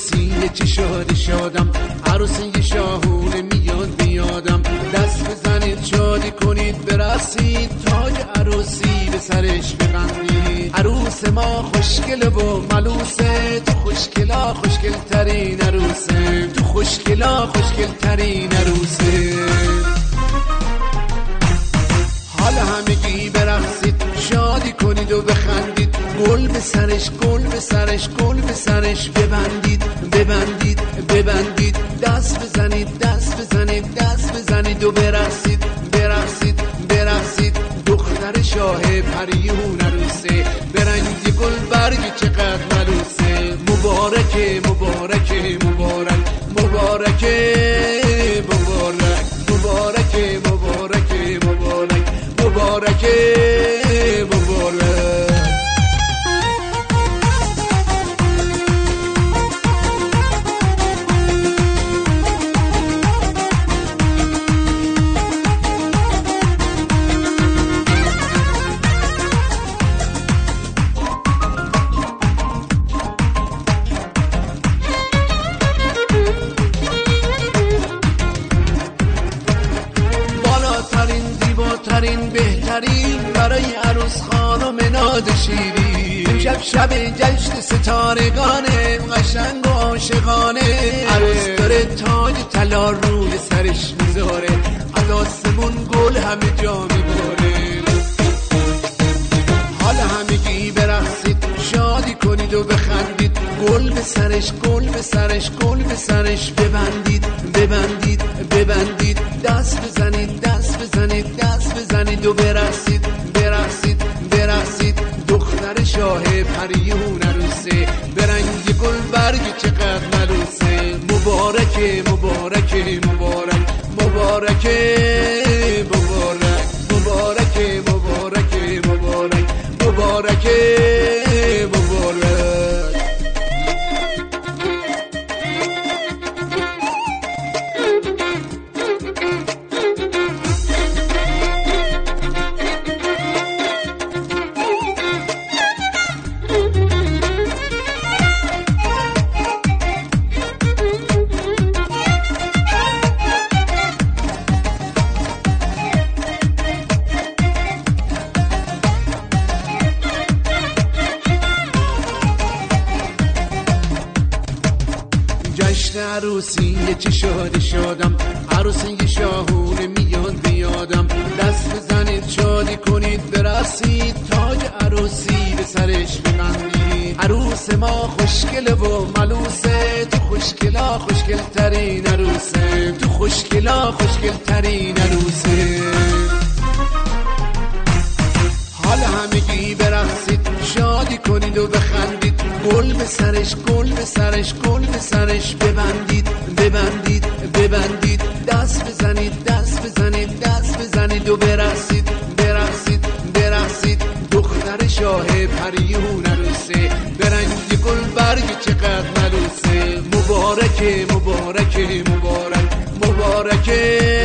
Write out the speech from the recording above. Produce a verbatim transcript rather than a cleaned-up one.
عروسی چه شادی شادم، عروسی شاهونه میاد بیادم. دست بزنید شادی کنید برسید، تاج عروسی به سرش ببندید. عروس ما خوشگله و ملوسه، تو خوشگلا خوشگل ترین عروسه، تو خوشگلا خوشگل ترین عروسه. حالا همگی برقصید شادی کنید و بخندید، گل به سرش گل به سرش گل به سرش ببندید ببندید ببندید. دست بزنید دست بزنید دست بزنید و برقصید برقصید برقصید. دختر شاه پریون عروسه، به رنگ گل برگ چقدر ملوسه. مبارکه مبارکه مبارک مبارکه مبارک مبارکه مبارکه مبارک مبارکه مبارک. ترین بهترین برای عروس خانم ناد شیرین. امشب شب جشن ستارگانه، قشنگ و عاشقانه. عروس داره تاج طلا روی سرش میذاره، از آسمون گل همه جا میباره. حالا همگی برقصید شادی کنید و بخندید، گل به سرش گل به سرش گل به سرش ببندید ببندید ببندید. دست بزنید دست بزنید دست بزنید و برقصید برقصید برقصید. دختر شاه پریون عروسه، به رنگ گل برگ چقدر ملوسه. مبارکه مبارکه مبارک مبارکه مبارک مبارکه مبارکه مبارک مبارکه مبارک. جشن عروسی چه شادی شادم، عروسی شاهونه میاد بیادم. دست بزنید شادی کنید برقصید، تاج عروسی به سرش ببندید. عروس ما خوشگله و ملوسه، تو خوشگلا خوشگل ترین عروسه، تو خوشگلا خوشگل ترین عروسه. حالا همگی برقصید شادی کنید و بخندید، گل به سرش گل به سرش گل به سرش ببندید ببندید ببندید. دست بزنید دست بزنید دست بزنید و برقصید برقصید برقصید. دختر شاه پریون عروسه، به رنگ گل برگ چقدر ملوسه. مبارکه مبارکه مبارک مبارکه